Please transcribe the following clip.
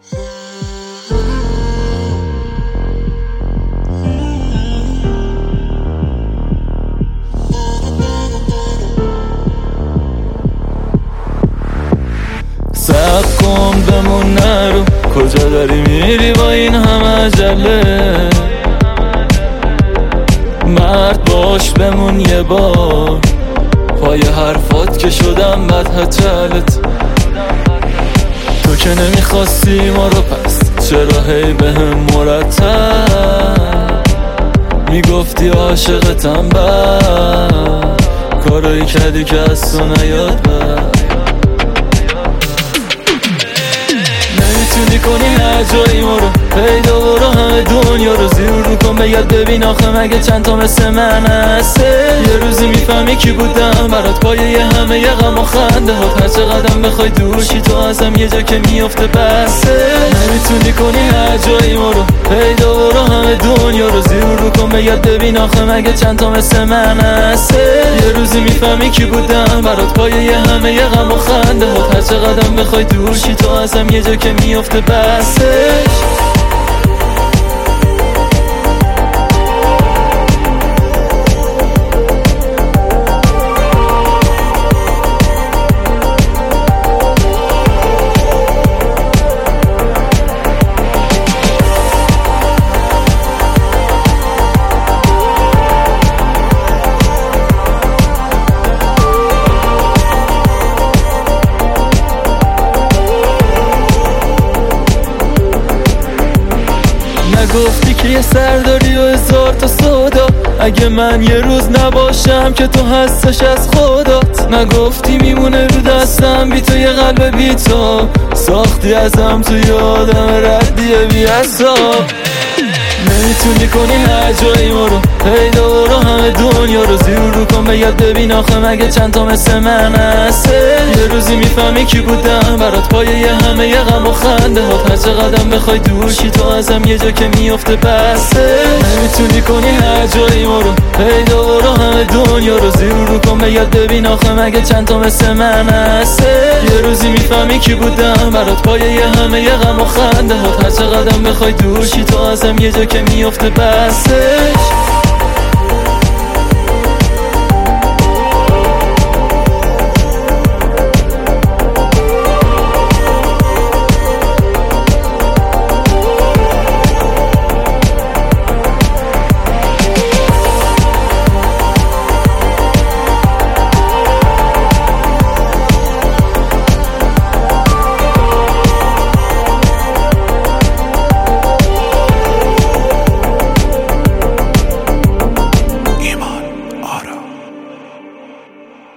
صبر کن بمون نرو، کجا داری میری با این همه عجله؟ مرد باش بمون یه بار، پای حرفات که شدم بد هچلت. تو که نمیخواستی ما رو، پس چرا هی بهم مرتب میگفتی عاشقتم؟ بد کارایی کردی که از تو نیاد بد. نمیتونی کنی هر جایی ما رو پیدا، برو همه دنیا رو زیر رو کن، بگرد ببین آخه مگه چند تا مثل من هسته؟ یه روزی میفهمی کی بودم برات، پایه همه یه غم و خنده هات. هر چقدر بخوای دورشی تو ازم، یه جا که میافته بسه. نمیتونی کنی هر جایی ما رو پیدا، برو همه دنیا رو زیر رو کن، بگرد ببین آخه مگه چند تا مثل من هسته؟ یه روزی میفهمی کی بودم برات، پایه همه یه غم و خنده هات. هر چقدر بخوای دورشی تو ازم، یه جا که میافته بسش. گفتی که یه سرداری و هزار تا سودا، اگه من یه روز نباشم که تو هستش از خودات. نگفتی میمونه رو دستم بی تو یه قلب بی تو، ساختی ازم تو یادم ردیه بی حساب. نمیتونی کنی هر جایی ما رو پیدا، برو همه دنیا رو زیر رو کن، بگرد ببین آخه مگه چند تا مثل من هسته؟ یه روزی میفهمی کی بودم برات، پایه همه یه غم و خنده هات. هر چقدر بخوای دورشی تو ازم، یه جا که میافته بسه. نمیتونی کنی هر جایی ما رو پیدا، برو همه دنیا رو زیر رو کن، بگرد ببین آخه مگه چند تا مثل من هسته؟ یه روزی میفهمی کی بودم برات، پایه همه یه غم و خنده هات. هر چقدر بخوای دورشی تو ازم، یه جا که میافته بسش.